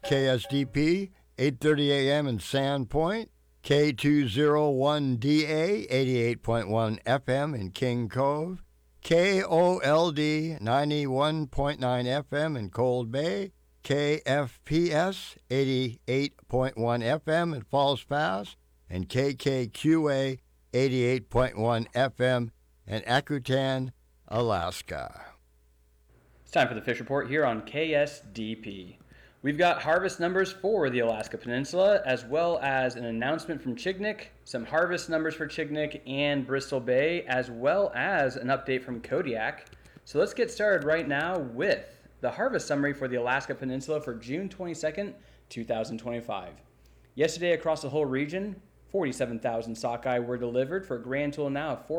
KSDP, 8:30 a.m. in Sandpoint, K201DA, 88.1 FM in King Cove, KOLD, 91.9 FM in Cold Bay, KFPS, 88.1 FM in Falls Pass, and KKQA, 88.1 FM in Akutan, Alaska. It's time for the Fish Report here on KSDP. We've got harvest numbers for the Alaska Peninsula, as well as an announcement from Chignik, some harvest numbers for Chignik and Bristol Bay, as well as an update from Kodiak. So let's get started right now with the harvest summary for the Alaska Peninsula for June 22nd, 2025. Yesterday across the whole region, 47,000 sockeye were delivered for a grand total now of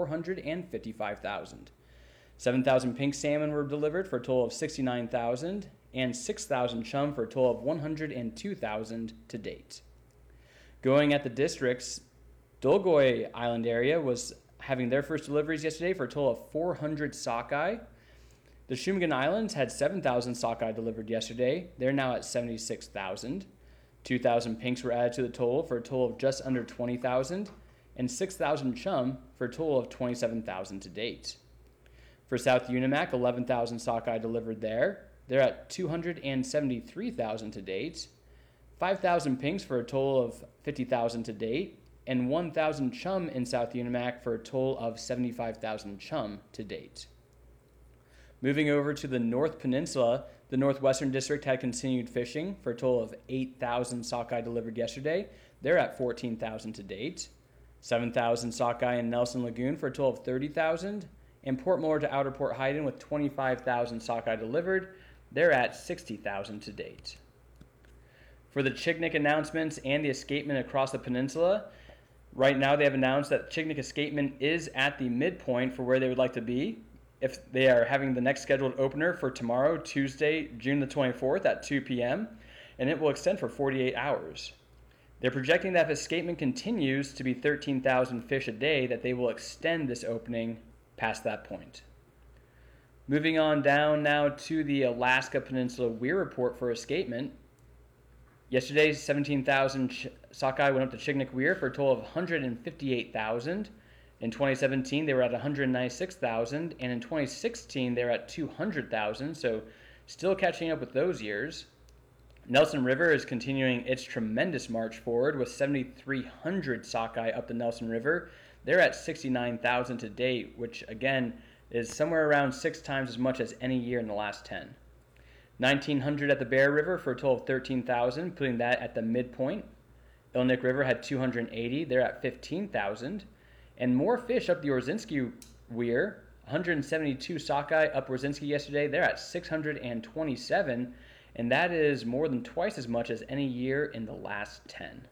455,000. 7,000 pink salmon were delivered for a total of 69,000, and 6,000 chum for a total of 102,000 to date. Going at the districts, Dolgoy Island area was having their first deliveries yesterday for a total of 400 sockeye. The Shumagon Islands had 7,000 sockeye delivered yesterday. They're now at 76,000. 2,000 pinks were added to the total for a total of just under 20,000, and 6,000 chum for a total of 27,000 to date. For South Unimac, 11,000 sockeye delivered there. They're at 273,000 to date. 5,000 pinks for a total of 50,000 to date, and 1,000 chum in South Unimac for a total of 75,000 chum to date. Moving over to the North Peninsula, the Northwestern District had continued fishing for a total of 8,000 sockeye delivered yesterday. They're at 14,000 to date. 7,000 sockeye in Nelson Lagoon for a total of 30,000. And Port Moore to Outer Port Heiden with 25,000 sockeye delivered. They're at 60,000 to date. For the Chignik announcements and the escapement across the peninsula, right now they have announced that Chignik escapement is at the midpoint for where they would like to be. If they are having the next scheduled opener for tomorrow, Tuesday, June the 24th at 2 p.m., and it will extend for 48 hours. They're projecting that if escapement continues to be 13,000 fish a day, that they will extend this opening past that point. Moving on down now to the Alaska Peninsula Weir report for escapement. Yesterday, 17,000 sockeye went up to Chignik Weir for a total of 158,000. In 2017, they were at 196,000, and in 2016, they were at 200,000, so still catching up with those years. Nelson River is continuing its tremendous march forward with 7,300 sockeye up the Nelson River. They're at 69,000 to date, which again is somewhere around 6 times as much as any year in the last 10. 1,900 at the Bear River for a total of 13,000, putting that at the midpoint. Ilnik River had 280, they're at 15,000. And more fish up the Orzinski Weir, 172 sockeye up Orzinski yesterday, they're at 627, and that is more than twice as much as any year in the last 10.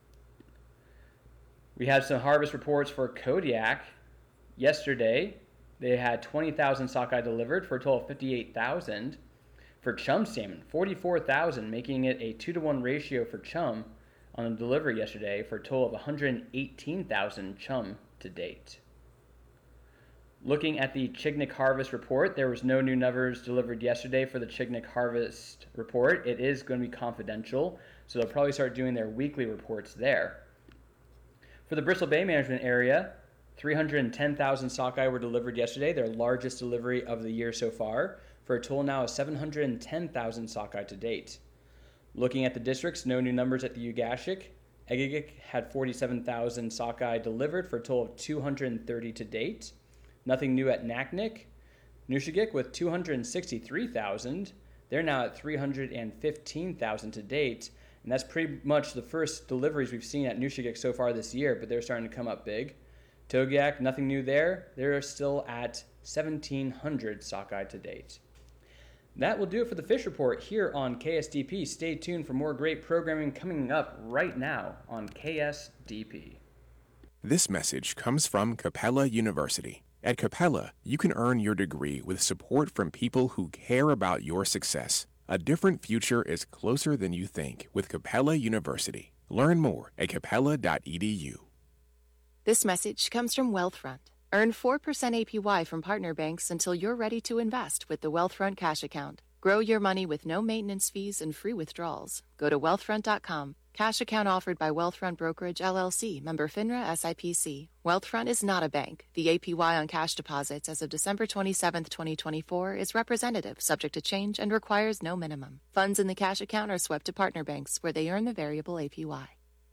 We had some harvest reports for Kodiak. Yesterday, they had 20,000 sockeye delivered for a total of 58,000. For chum salmon, 44,000, making it a 2-to-1 ratio for chum on a delivery yesterday for a total of 118,000 chum to date. Looking at the Chignik harvest report, there was no new numbers delivered yesterday for the Chignik harvest report. It is going to be confidential, so they'll probably start doing their weekly reports there. For the Bristol Bay Management Area, 310,000 sockeye were delivered yesterday, their largest delivery of the year so far, for a total now of 710,000 sockeye to date. Looking at the districts, no new numbers at the Ugashik. Egegik had 47,000 sockeye delivered for a total of 230 to date. Nothing new at Naknek. Nushagik with 263,000. They're now at 315,000 to date. And that's pretty much the first deliveries we've seen at Nushagik so far this year, but they're starting to come up big. Togiak, nothing new there. They're still at 1,700 sockeye to date. That will do it for the Fish Report here on KSDP. Stay tuned for more great programming coming up right now on KSDP. This message comes from Capella University. At Capella, you can earn your degree with support from people who care about your success. A different future is closer than you think with Capella University. Learn more at capella.edu. This message comes from Wealthfront. Earn 4% APY from partner banks until you're ready to invest with the Wealthfront Cash Account. Grow your money with no maintenance fees and free withdrawals. Go to wealthfront.com. Cash account offered by Wealthfront Brokerage, LLC, member FINRA SIPC. Wealthfront is not a bank. The APY on cash deposits as of December 27, 2024 is representative, subject to change, and requires no minimum. Funds in the cash account are swept to partner banks, where they earn the variable APY.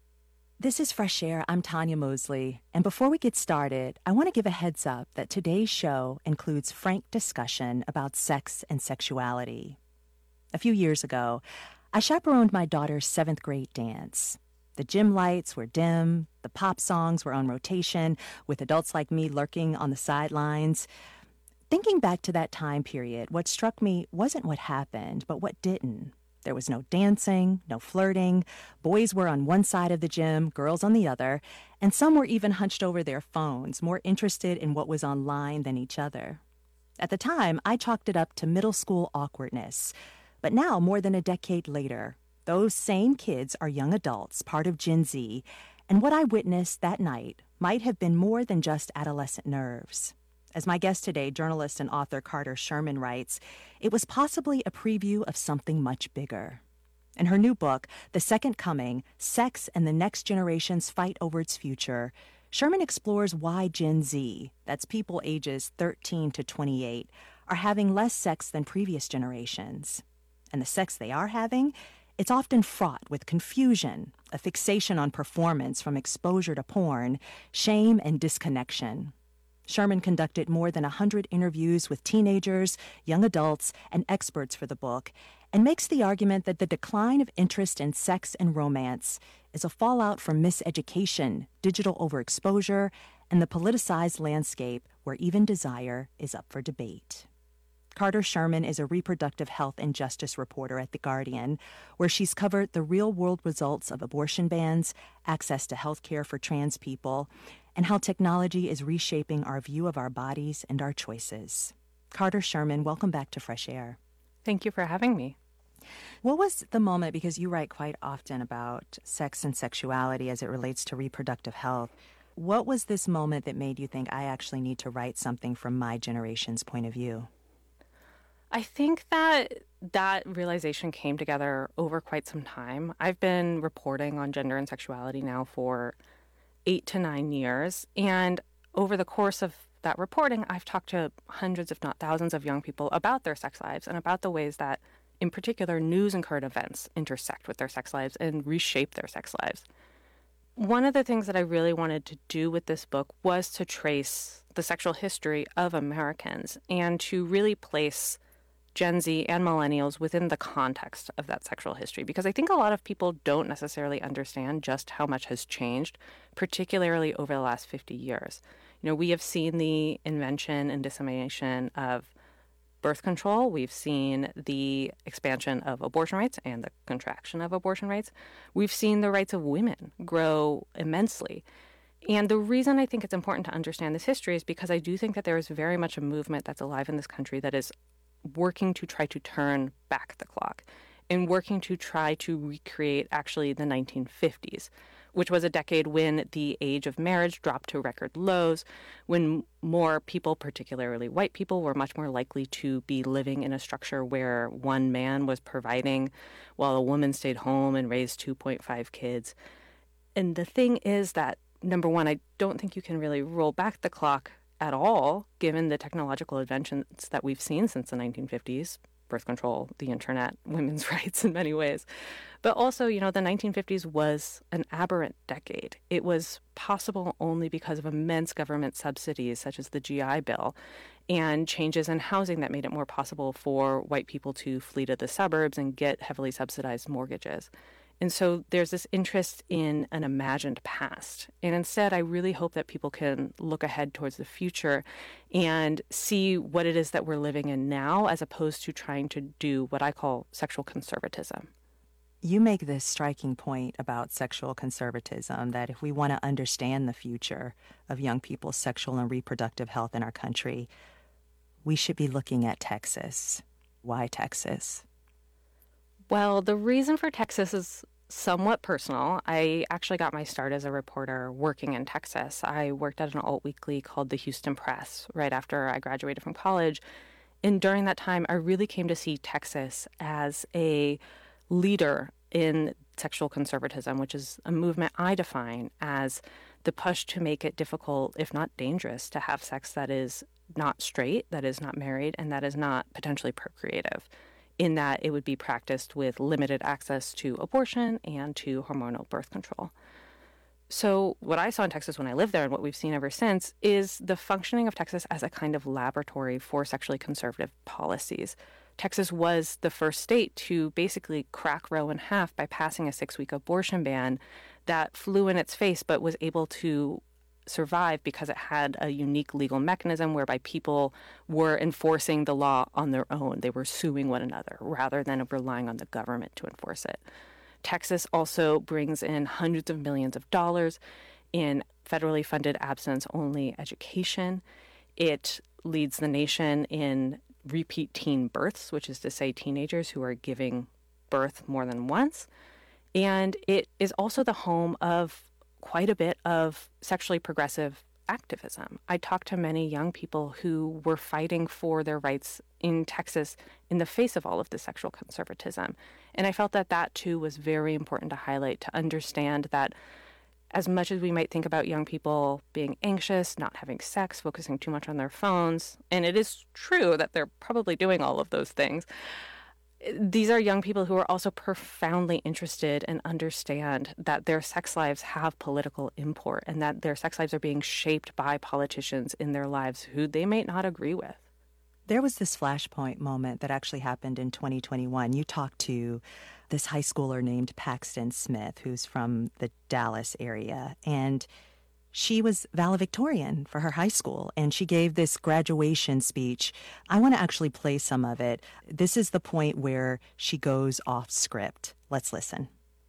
This is Fresh Air. I'm Tanya Mosley. And before we get started, I want to give a heads up that today's show includes frank discussion about sex and sexuality. A few years ago, I chaperoned my daughter's 7th grade dance. The gym lights were dim, the pop songs were on rotation, with adults like me lurking on the sidelines. Thinking back to that time period, what struck me wasn't what happened, but what didn't. There was no dancing, no flirting. Boys were on one side of the gym, girls on the other, and some were even hunched over their phones, more interested in what was online than each other. At the time, I chalked it up to middle school awkwardness. But now, more than a decade later, those same kids are young adults, part of Gen Z, and what I witnessed that night might have been more than just adolescent nerves. As my guest today, journalist and author Carter Sherman writes, it was possibly a preview of something much bigger. In her new book, The Second Coming, Sex and the Next Generation's Fight Over Its Future, Sherman explores why Gen Z, that's people ages 13 to 28, are having less sex than previous generations. And the sex they are having, it's often fraught with confusion, a fixation on performance from exposure to porn, shame, and disconnection. Sherman conducted more than 100 interviews with teenagers, young adults, and experts for the book, and makes the argument that the decline of interest in sex and romance is a fallout from miseducation, digital overexposure, and the politicized landscape where even desire is up for debate. Carter Sherman is a reproductive health and justice reporter at The Guardian, where she's covered the real-world results of abortion bans, access to health care for trans people, and how technology is reshaping our view of our bodies and our choices. Carter Sherman, welcome back to Fresh Air. Thank you for having me. What was the moment, because you write quite often about sex and sexuality as it relates to reproductive health, what was this moment that made you think I actually need to write something from my generation's point of view? I think that realization came together over quite some time. I've been reporting on gender and sexuality now for 8 to 9 years. And over the course of that reporting, I've talked to hundreds, if not thousands, of young people about their sex lives and about the ways that, in particular, news and current events intersect with their sex lives and reshape their sex lives. One of the things that I really wanted to do with this book was to trace the sexual history of Americans and to really place Gen Z and millennials within the context of that sexual history, because I think a lot of people don't necessarily understand just how much has changed, particularly over the last 50 years. You know, we have seen the invention and dissemination of birth control. We've seen the expansion of abortion rights and the contraction of abortion rights. We've seen the rights of women grow immensely. And the reason I think it's important to understand this history is because I do think that there is very much a movement that's alive in this country that is working to try to turn back the clock and working to try to recreate actually the 1950s, which was a decade when the age of marriage dropped to record lows, when more people, particularly white people, were much more likely to be living in a structure where one man was providing while a woman stayed home and raised 2.5 kids. And the thing is that, number one, I don't think you can really roll back the clock at all, given the technological inventions that we've seen since the 1950s, birth control, the internet, women's rights in many ways. But also, you know, the 1950s was an aberrant decade. It was possible only because of immense government subsidies, such as the GI Bill, and changes in housing that made it more possible for white people to flee to the suburbs and get heavily subsidized mortgages. And so there's this interest in an imagined past. And instead, I really hope that people can look ahead towards the future and see what it is that we're living in now, as opposed to trying to do what I call sexual conservatism. You make this striking point about sexual conservatism, that if we want to understand the future of young people's sexual and reproductive health in our country, we should be looking at Texas. Why Texas? Well, the reason for Texas is somewhat personal. I actually got my start as a reporter working in Texas. I worked at an alt weekly called the Houston Press right after I graduated from college. And during that time, I really came to see Texas as a leader in sexual conservatism, which is a movement I define as the push to make it difficult, if not dangerous, to have sex that is not straight, that is not married, and that is not potentially procreative, in that it would be practiced with limited access to abortion and to hormonal birth control. So what I saw in Texas when I lived there and what we've seen ever since is the functioning of Texas as a kind of laboratory for sexually conservative policies. Texas was the first state to basically crack Roe in half by passing a 6-week abortion ban that flew in its face but was able to survive because it had a unique legal mechanism whereby people were enforcing the law on their own. They were suing one another rather than relying on the government to enforce it. Texas also brings in hundreds of millions of dollars in federally funded abstinence-only education. It leads the nation in repeat teen births, which is to say teenagers who are giving birth more than once. And it is also the home of quite a bit of sexually progressive activism. I talked to many young people who were fighting for their rights in Texas in the face of all of the sexual conservatism. And I felt that that too was very important to highlight, to understand that as much as we might think about young people being anxious, not having sex, focusing too much on their phones, and it is true that they're probably doing all of those things, these are young people who are also profoundly interested and understand that their sex lives have political import and that their sex lives are being shaped by politicians in their lives who they may not agree with. There was this flashpoint moment that actually happened in 2021. You talked to this high schooler named Paxton Smith, who's from the Dallas area, and she was valedictorian for her high school, and she gave this graduation speech. I want to actually play some of it. This is the point where she goes off script. Let's listen.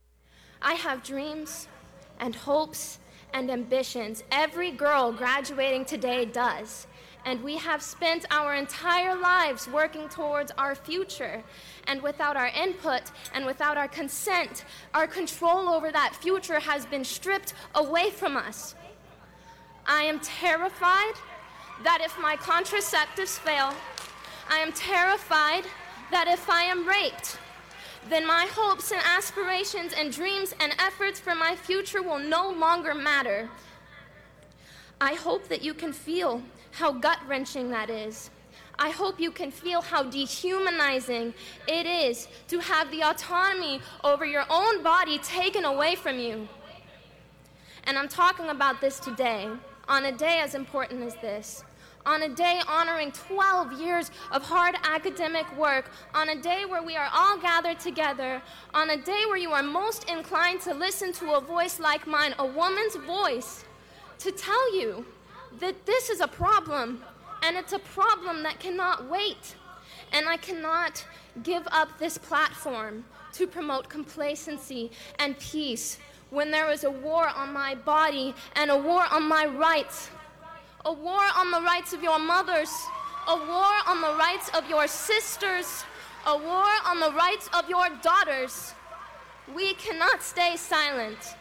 I have dreams and hopes and ambitions. Every girl graduating today does. And we have spent our entire lives working towards our future. And without our input and without our consent, our control over that future has been stripped away from us. I am terrified that if my contraceptives fail, I am terrified that if I am raped, then my hopes and aspirations and dreams and efforts for my future will no longer matter. I hope that you can feel how gut-wrenching that is. I hope you can feel how dehumanizing it is to have the autonomy over your own body taken away from you. And I'm talking about this today, on a day as important as this, on a day honoring 12 years of hard academic work, on a day where we are all gathered together, on a day where you are most inclined to listen to a voice like mine, a woman's voice, to tell you that this is a problem, and it's a problem that cannot wait. And I cannot give up this platform to promote complacency and peace when there is a war on my body and a war on my rights, a war on the rights of your mothers, a war on the rights of your sisters, a war on the rights of your daughters. We cannot stay silent.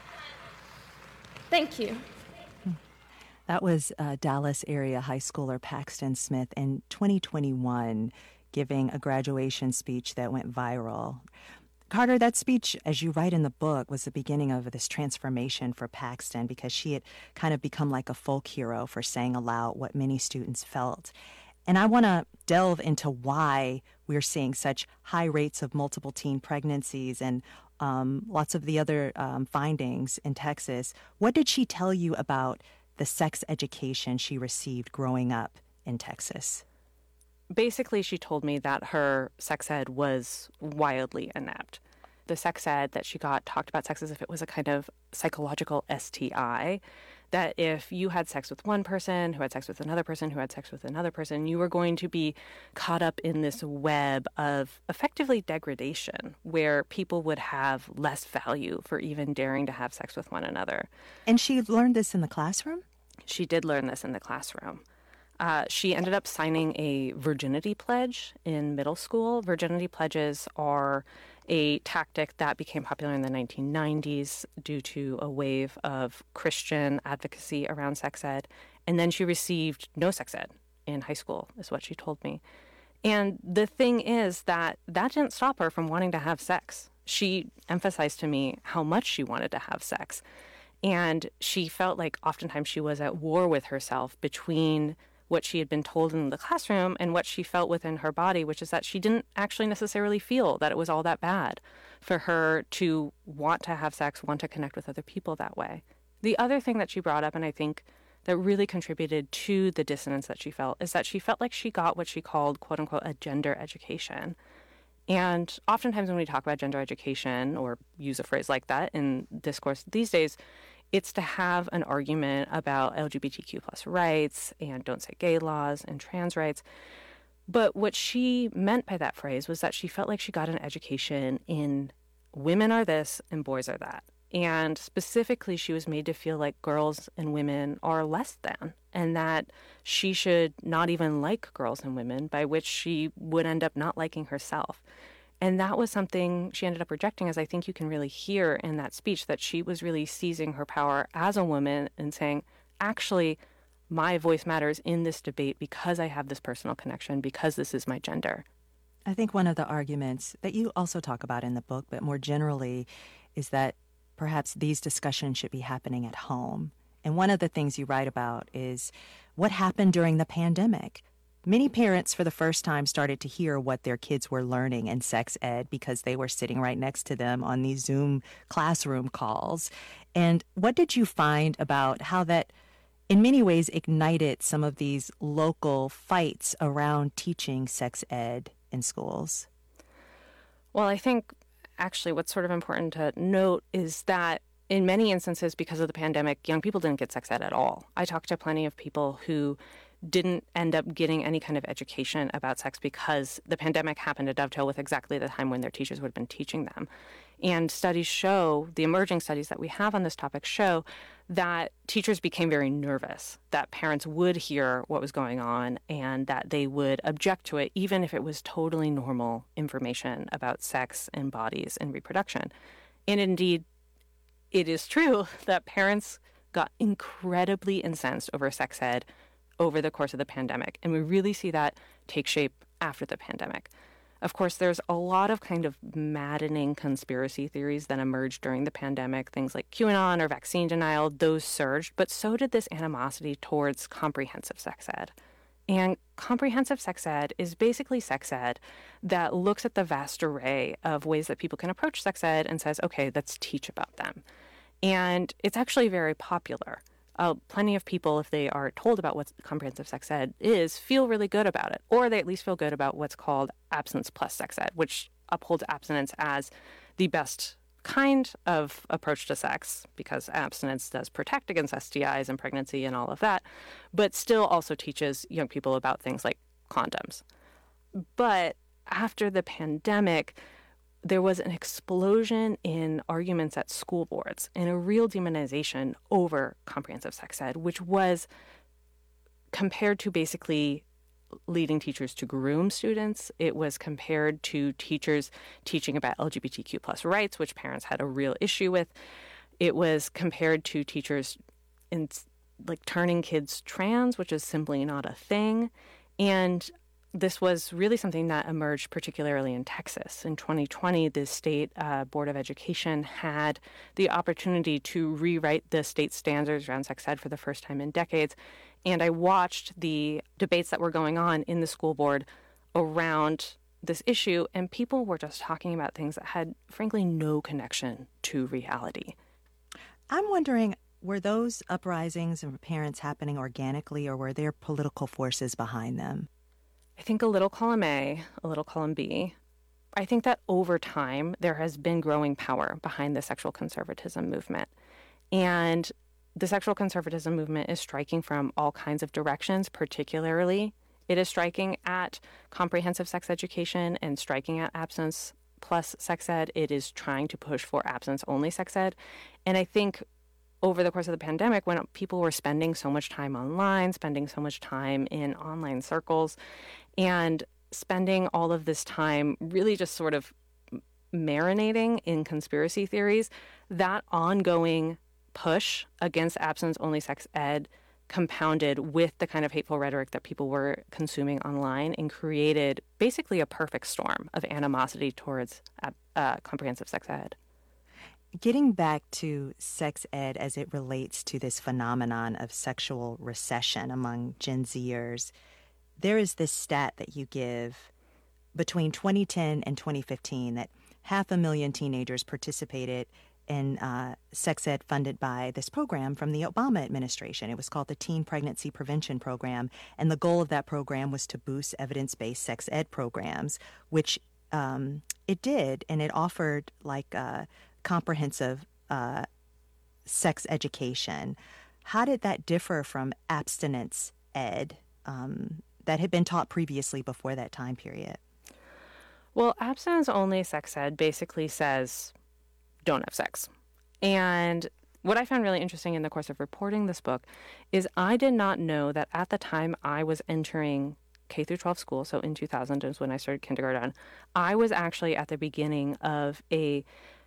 Thank you. That was Dallas area high schooler Paxton Smith in 2021 giving a graduation speech that went viral. Carter, that speech, as you write in the book, was the beginning of this transformation for Paxton because she had kind of become like a folk hero for saying aloud what many students felt. And I want to delve into why we're seeing such high rates of multiple teen pregnancies and lots of the other findings in Texas. What did she tell you about the sex education she received growing up in Texas? Basically, she told me that her sex ed was wildly inept. The sex ed that she got talked about sex as if it was a kind of psychological STI, that if you had sex with one person, who had sex with another person, who had sex with another person, you were going to be caught up in this web of effectively degradation where people would have less value for even daring to have sex with one another. And she learned this in the classroom? She did learn this in the classroom. She ended up signing a virginity pledge in middle school. Virginity pledges are a tactic that became popular in the 1990s due to a wave of Christian advocacy around sex ed. And then she received no sex ed in high school, is what she told me. And the thing is that didn't stop her from wanting to have sex. She emphasized to me how much she wanted to have sex. And she felt like oftentimes she was at war with herself between what she had been told in the classroom and what she felt within her body, which is that she didn't actually necessarily feel that it was all that bad for her to want to have sex, want to connect with other people that way. The other thing that she brought up, and I think that really contributed to the dissonance that she felt, is that she felt like she got what she called, quote unquote, a gender education. And oftentimes when we talk about gender education or use a phrase like that in discourse these days, it's to have an argument about LGBTQ plus rights and don't say gay laws and trans rights. But what she meant by that phrase was that she felt like she got an education in women are this and boys are that. And specifically, she was made to feel like girls and women are less than, and that she should not even like girls and women, by which she would end up not liking herself. And that was something she ended up rejecting, as I think you can really hear in that speech, that she was really seizing her power as a woman and saying, actually, my voice matters in this debate because I have this personal connection, because this is my gender. I think one of the arguments that you also talk about in the book, but more generally, is that perhaps these discussions should be happening at home. And one of the things you write about is what happened during the pandemic. Many parents, for the first time, started to hear what their kids were learning in sex ed because they were sitting right next to them on these Zoom classroom calls. And what did you find about how that, in many ways, ignited some of these local fights around teaching sex ed in schools? Well, I think actually what's sort of important to note is that in many instances, because of the pandemic, young people didn't get sex ed at all. I talked to plenty of people who didn't end up getting any kind of education about sex because the pandemic happened to dovetail with exactly the time when their teachers would have been teaching them. And studies show, the emerging studies that we have on this topic show that teachers became very nervous, that parents would hear what was going on and that they would object to it, even if it was totally normal information about sex and bodies and reproduction. And indeed, it is true that parents got incredibly incensed over sex ed over the course of the pandemic. And we really see that take shape after the pandemic. Of course, there's a lot of kind of maddening conspiracy theories that emerged during the pandemic, things like QAnon or vaccine denial, those surged, but so did this animosity towards comprehensive sex ed. And comprehensive sex ed is basically sex ed that looks at the vast array of ways that people can approach sex ed and says, okay, let's teach about them. And it's actually very popular. Plenty of people, if they are told about what comprehensive sex ed is, feel really good about it, or they at least feel good about what's called abstinence plus sex ed, which upholds abstinence as the best kind of approach to sex, because abstinence does protect against STIs and pregnancy and all of that, but still also teaches young people about things like condoms. But after the pandemic, there was an explosion in arguments at school boards and a real demonization over comprehensive sex ed, which was compared to basically leading teachers to groom students. It was compared to teachers teaching about LGBTQ plus rights, which parents had a real issue with. It was compared to teachers in like turning kids trans, which is simply not a thing. And this was really something that emerged particularly in Texas. In 2020, the state Board of Education had the opportunity to rewrite the state standards around sex ed for the first time in decades. And I watched the debates that were going on in the school board around this issue, and people were just talking about things that had, frankly, no connection to reality. I'm wondering, were those uprisings of parents happening organically, or were there political forces behind them? I think a little column A, a little column B. I think that over time, there has been growing power behind the sexual conservatism movement. And the sexual conservatism movement is striking from all kinds of directions, particularly it is striking at comprehensive sex education and striking at abstinence plus sex ed. It is trying to push for abstinence-only sex ed. And I think over the course of the pandemic, when people were spending so much time online, spending so much time in online circles, and spending all of this time really just sort of marinating in conspiracy theories, that ongoing push against abstinence-only sex ed compounded with the kind of hateful rhetoric that people were consuming online and created basically a perfect storm of animosity towards comprehensive sex ed. Getting back to sex ed as it relates to this phenomenon of sexual recession among Gen Zers, there is this stat that you give between 2010 and 2015 that 500,000 teenagers participated in sex ed funded by this program from the Obama administration. It was called the Teen Pregnancy Prevention Program, and the goal of that program was to boost evidence-based sex ed programs, which it did, and it offered like comprehensive sex education. How did that differ from abstinence ed that had been taught previously before that time period? Well, abstinence-only sex ed basically says don't have sex. And what I found really interesting in the course of reporting this book is I did not know that at the time I was entering K through 12 school, so in 2000 is when I started kindergarten, I was actually at the beginning of a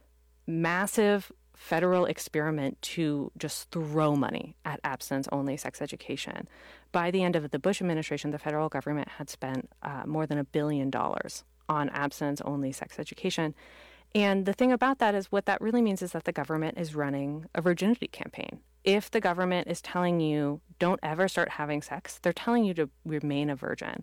massive federal experiment to just throw money at abstinence-only sex education. By the end of the Bush administration, the federal government had spent more than $1 billion on abstinence-only sex education. And the thing about that is what that really means is that the government is running a virginity campaign. If the government is telling you don't ever start having sex, they're telling you to remain a virgin.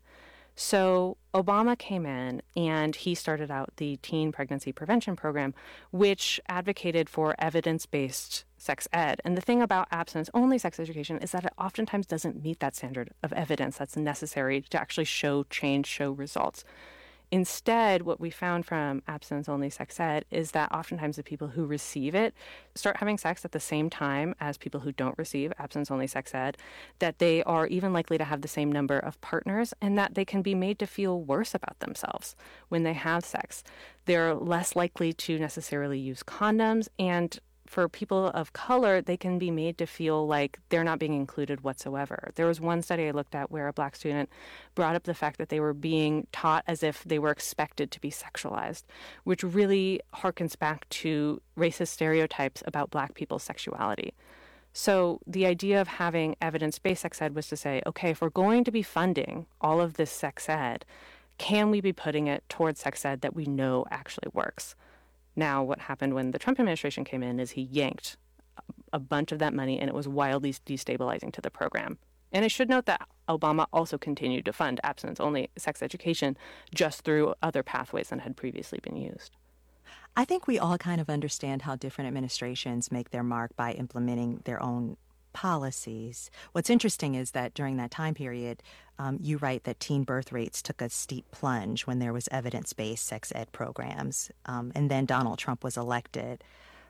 So Obama came in and he started out the Teen Pregnancy Prevention Program, which advocated for evidence-based sex ed. And the thing about abstinence-only sex education is that it oftentimes doesn't meet that standard of evidence that's necessary to actually show change, show results. Instead, what we found from abstinence-only sex ed is that oftentimes the people who receive it start having sex at the same time as people who don't receive abstinence-only sex ed, that they are even likely to have the same number of partners, and that they can be made to feel worse about themselves when they have sex. They're less likely to necessarily use condoms, and for people of color, they can be made to feel like they're not being included whatsoever. There was one study I looked at where a Black student brought up the fact that they were being taught as if they were expected to be sexualized, which really harkens back to racist stereotypes about Black people's sexuality. So the idea of having evidence-based sex ed was to say, okay, if we're going to be funding all of this sex ed, can we be putting it towards sex ed that we know actually works? Now, what happened when the Trump administration came in is he yanked a bunch of that money, and it was wildly destabilizing to the program. And I should note that Obama also continued to fund abstinence-only sex education just through other pathways than had previously been used. I think we all kind of understand how different administrations make their mark by implementing their own policies. What's interesting is that during that time period, you write that teen birth rates took a steep plunge when there was evidence-based sex ed programs, and then Donald Trump was elected.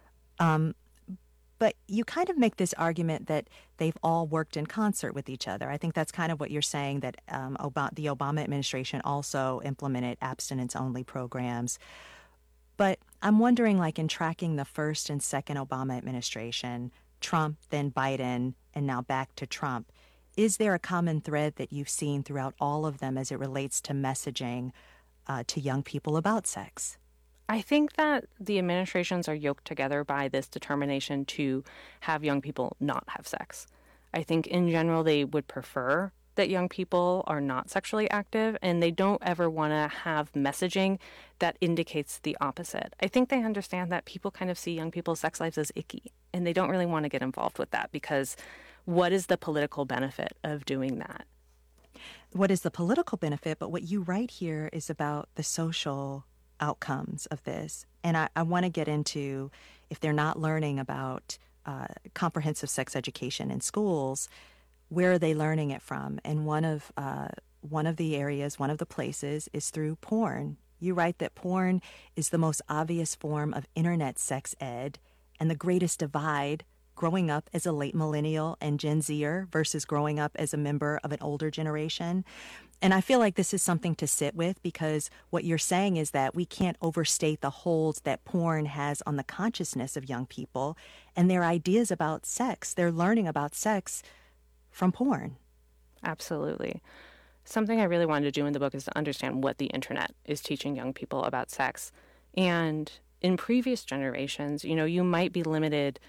But you kind of make this argument that they've all worked in concert with each other. I think that's kind of what you're saying, that the Obama administration also implemented abstinence-only programs. But I'm wondering, like in tracking the first and second Obama administration, Trump, then Biden, and now back to Trump, is there a common thread that you've seen throughout all of them as it relates to messaging to young people about sex? I think that the administrations are yoked together by this determination to have young people not have sex. I think in general they would prefer that young people are not sexually active, and they don't ever want to have messaging that indicates the opposite. I think they understand that people kind of see young people's sex lives as icky, and they don't really want to get involved with that because what is the political benefit of doing that? What is the political benefit? But what you write here is about the social outcomes of this. And I want to get into, if they're not learning about comprehensive sex education in schools, where are they learning it from? And one of the areas, one of the places is through porn. You write that porn is the most obvious form of internet sex ed, and the greatest divide growing up as a late millennial and Gen Zer versus growing up as a member of an older generation. And I feel like this is something to sit with, because what you're saying is that we can't overstate the hold that porn has on the consciousness of young people and their ideas about sex. They're learning about sex from porn. Absolutely. Something I really wanted to do in the book is to understand what the internet is teaching young people about sex. And in previous generations, you might be limited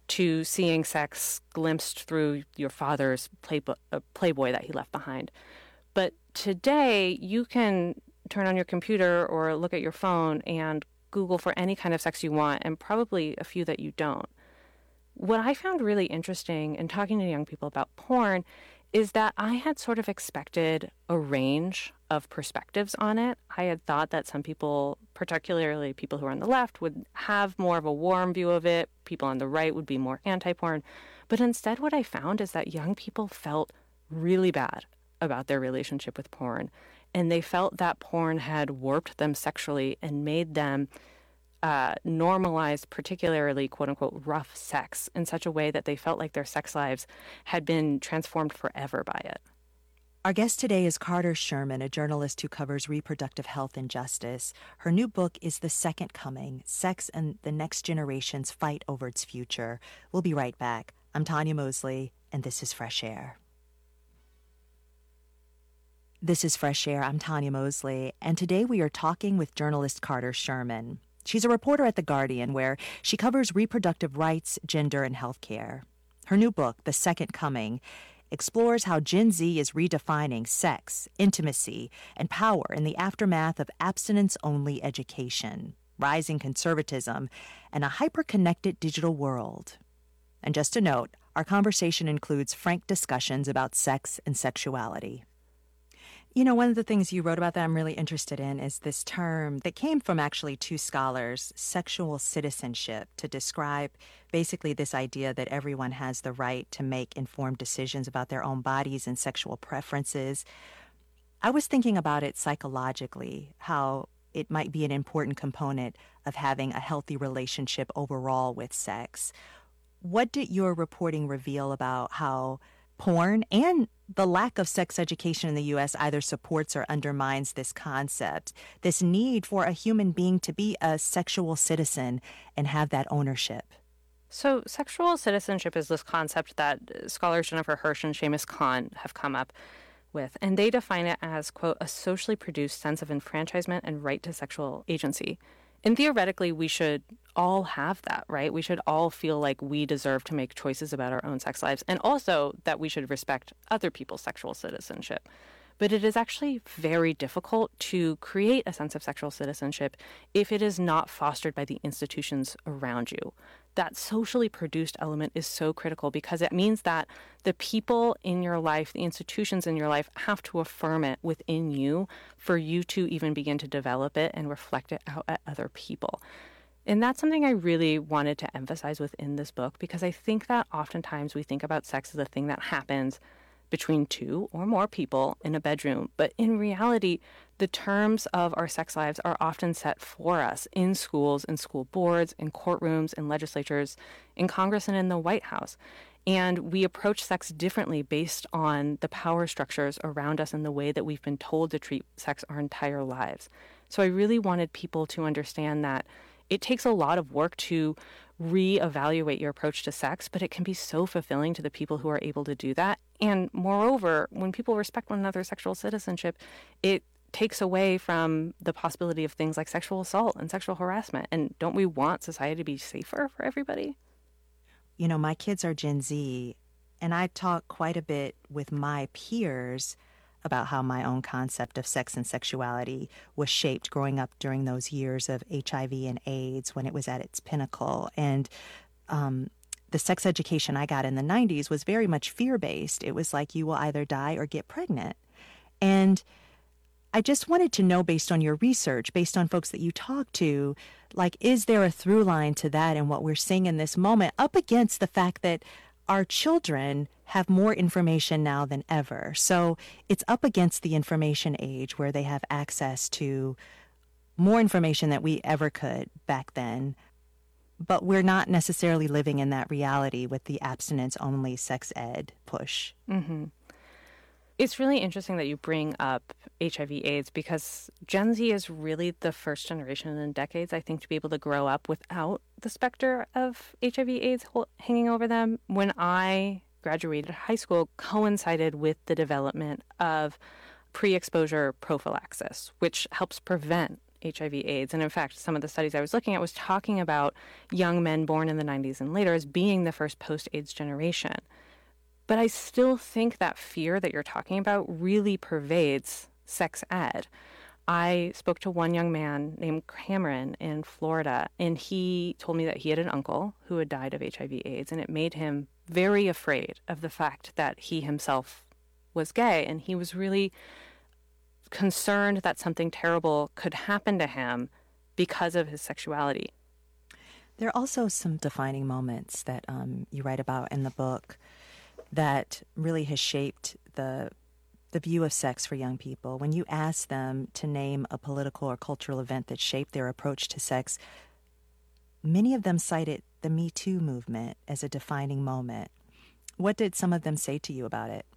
to seeing sex glimpsed through your father's Playboy that he left behind. But today, you can turn on your computer or look at your phone and Google for any kind of sex you want, and probably a few that you don't. What I found really interesting in talking to young people about porn is that I had sort of expected a range of perspectives on it. I had thought that some people, particularly people who are on the left, would have more of a warm view of it. People on the right would be more anti-porn. But instead, what I found is that young people felt really bad about their relationship with porn. And they felt that porn had warped them sexually and made them normalize particularly quote-unquote rough sex in such a way that they felt like their sex lives had been transformed forever by it. Our guest today is Carter Sherman, a journalist who covers reproductive health and justice. Her new book is The Second Coming: Sex and the Next Generation's Fight Over Its Future. We'll be right back. I'm Tanya Mosley, and this is Fresh Air. This is Fresh Air. I'm Tanya Mosley, and today we are talking with journalist Carter Sherman. She's a reporter at The Guardian, where she covers reproductive rights, gender, and healthcare. Her new book, The Second Coming, explores how Gen Z is redefining sex, intimacy, and power in the aftermath of abstinence-only education, rising conservatism, and a hyper-connected digital world. And just a note, our conversation includes frank discussions about sex and sexuality. You know, one of the things you wrote about that I'm really interested in is this term that came from actually two scholars, sexual citizenship, to describe basically this idea that everyone has the right to make informed decisions about their own bodies and sexual preferences. I was thinking about it psychologically, how it might be an important component of having a healthy relationship overall with sex. What did your reporting reveal about how porn and the lack of sex education in the U.S. either supports or undermines this concept, this need for a human being to be a sexual citizen and have that ownership? So sexual citizenship is this concept that scholars Jennifer Hirsch and Seamus Khan have come up with, and they define it as, quote, a socially produced sense of enfranchisement and right to sexual agency. And theoretically, we should all have that, right? We should all feel like we deserve to make choices about our own sex lives, and also that we should respect other people's sexual citizenship. But it is actually very difficult to create a sense of sexual citizenship if it is not fostered by the institutions around you. That socially produced element is so critical because it means that the people in your life, the institutions in your life, have to affirm it within you for you to even begin to develop it and reflect it out at other people. And that's something I really wanted to emphasize within this book, because I think that oftentimes we think about sex as a thing that happens between two or more people in a bedroom. But in reality, the terms of our sex lives are often set for us in schools, in school boards, in courtrooms, in legislatures, in Congress, and in the White House. And we approach sex differently based on the power structures around us and the way that we've been told to treat sex our entire lives. So I really wanted people to understand that it takes a lot of work to reevaluate your approach to sex, but it can be so fulfilling to the people who are able to do that. And moreover, when people respect one another's sexual citizenship, it takes away from the possibility of things like sexual assault and sexual harassment. And don't we want society to be safer for everybody? You know, my kids are Gen Z, and I talk quite a bit with my peers about how my own concept of sex and sexuality was shaped growing up during those years of HIV and AIDS when it was at its pinnacle. And the sex education I got in the 90s was very much fear-based. It was like, you will either die or get pregnant. And I just wanted to know, based on your research, based on folks that you talk to, like, is there a through line to that and what we're seeing in this moment up against the fact that our children have more information now than ever? So it's up against the information age where they have access to more information than we ever could back then. But we're not necessarily living in that reality with the abstinence-only sex ed push. Mm-hmm. It's really interesting that you bring up HIV/AIDS, because Gen Z is really the first generation in decades, I think, to be able to grow up without the specter of HIV/AIDS hanging over them. When I graduated high school, coincided with the development of pre-exposure prophylaxis, which helps prevent HIV/AIDS. And in fact, some of the studies I was looking at was talking about young men born in the 90s and later as being the first post-AIDS generation. But I still think that fear that you're talking about really pervades sex ed. I spoke to one young man named Cameron in Florida, and he told me that he had an uncle who had died of HIV/AIDS, and it made him very afraid of the fact that he himself was gay, and he was really concerned that something terrible could happen to him because of his sexuality. There are also some defining moments that you write about in the book that really has shaped the view of sex for young people. When you ask them to name a political or cultural event that shaped their approach to sex, many of them cited the Me Too movement as a defining moment. What did some of them say to you about it?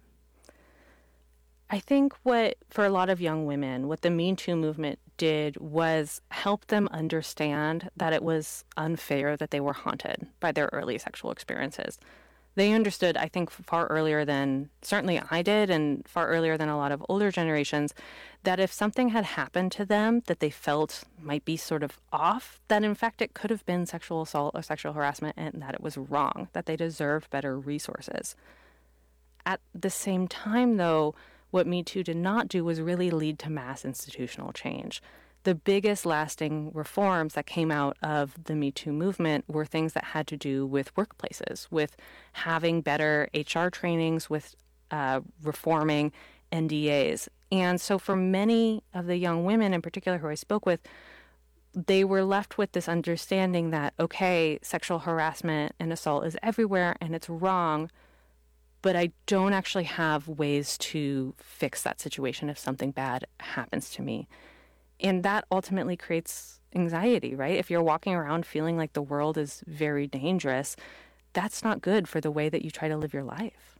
I think for a lot of young women, what the Me Too movement did was help them understand that it was unfair that they were haunted by their early sexual experiences. They understood, I think, far earlier than certainly I did and far earlier than a lot of older generations, that if something had happened to them that they felt might be sort of off, that in fact it could have been sexual assault or sexual harassment and that it was wrong, that they deserved better resources. At the same time, though, what Me Too did not do was really lead to mass institutional change. The biggest lasting reforms that came out of the Me Too movement were things that had to do with workplaces, with having better HR trainings, with reforming NDAs. And so for many of the young women in particular who I spoke with, they were left with this understanding that, okay, sexual harassment and assault is everywhere and it's wrong, but I don't actually have ways to fix that situation if something bad happens to me. And that ultimately creates anxiety, right? If you're walking around feeling like the world is very dangerous, that's not good for the way that you try to live your life.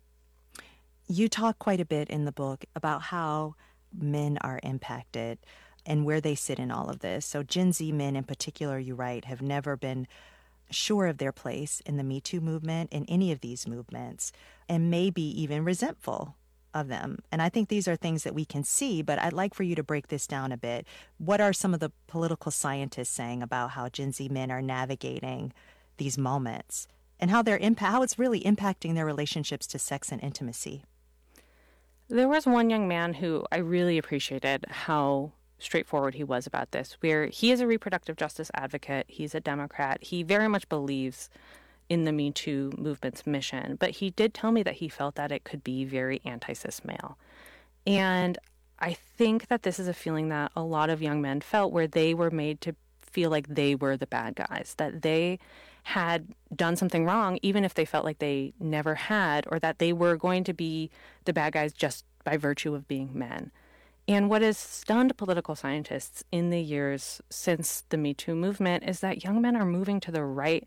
You talk quite a bit in the book about how men are impacted and where they sit in all of this. So Gen Z men in particular, you write, have never been sure of their place in the Me Too movement, in any of these movements, and maybe even resentful of them. And I think these are things that we can see, but I'd like for you to break this down a bit. What are some of the political scientists saying about how Gen Z men are navigating these moments and how how it's really impacting their relationships to sex and intimacy? There was one young man who I really appreciated how straightforward he was about this, where he is a reproductive justice advocate. He's a Democrat. He very much believes in the Me Too movement's mission, but he did tell me that he felt that it could be very anti-cis male. And I think that this is a feeling that a lot of young men felt, where they were made to feel like they were the bad guys, that they had done something wrong, even if they felt like they never had, or that they were going to be the bad guys just by virtue of being men. And what has stunned political scientists in the years since the Me Too movement is that young men are moving to the right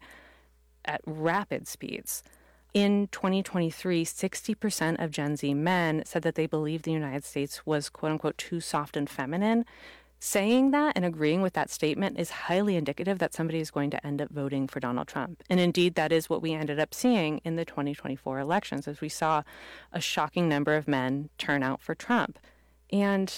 at rapid speeds. In 2023, 60% of Gen Z men said that they believed the United States was, quote unquote, too soft and feminine. Saying that and agreeing with that statement is highly indicative that somebody is going to end up voting for Donald Trump. And indeed, that is what we ended up seeing in the 2024 elections, as we saw a shocking number of men turn out for Trump. And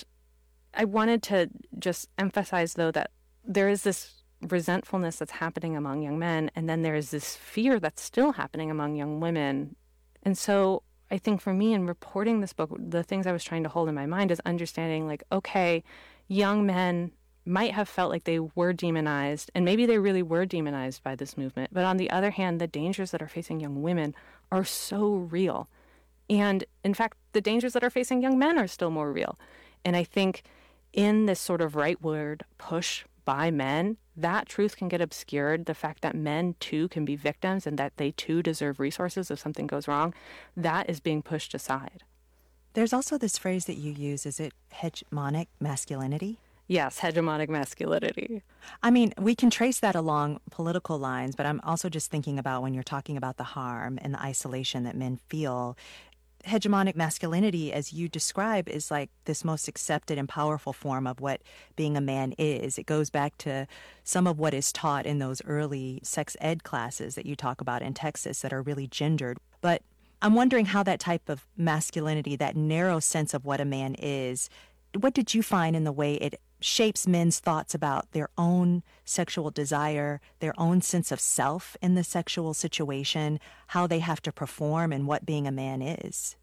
I wanted to just emphasize, though, that there is this resentfulness that's happening among young men, and then there's this fear that's still happening among young women. And so I think for me in reporting this book, the things I was trying to hold in my mind is understanding, like, okay, young men might have felt like they were demonized, and maybe they really were demonized by this movement. But on the other hand, the dangers that are facing young women are so real. And in fact, the dangers that are facing young men are still more real. And I think in this sort of rightward push by men, that truth can get obscured. The fact that men too can be victims and that they too deserve resources if something goes wrong, that is being pushed aside. There's also this phrase that you use, is it hegemonic masculinity? Yes, hegemonic masculinity. I mean, we can trace that along political lines, but I'm also just thinking about when you're talking about the harm and the isolation that men feel. Hegemonic masculinity, as you describe, is like this most accepted and powerful form of what being a man is. It goes back to some of what is taught in those early sex ed classes that you talk about in Texas that are really gendered. But I'm wondering how that type of masculinity, that narrow sense of what a man is, what did you find in the way it shapes men's thoughts about their own sexual desire, their own sense of self in the sexual situation, how they have to perform, and what being a man is.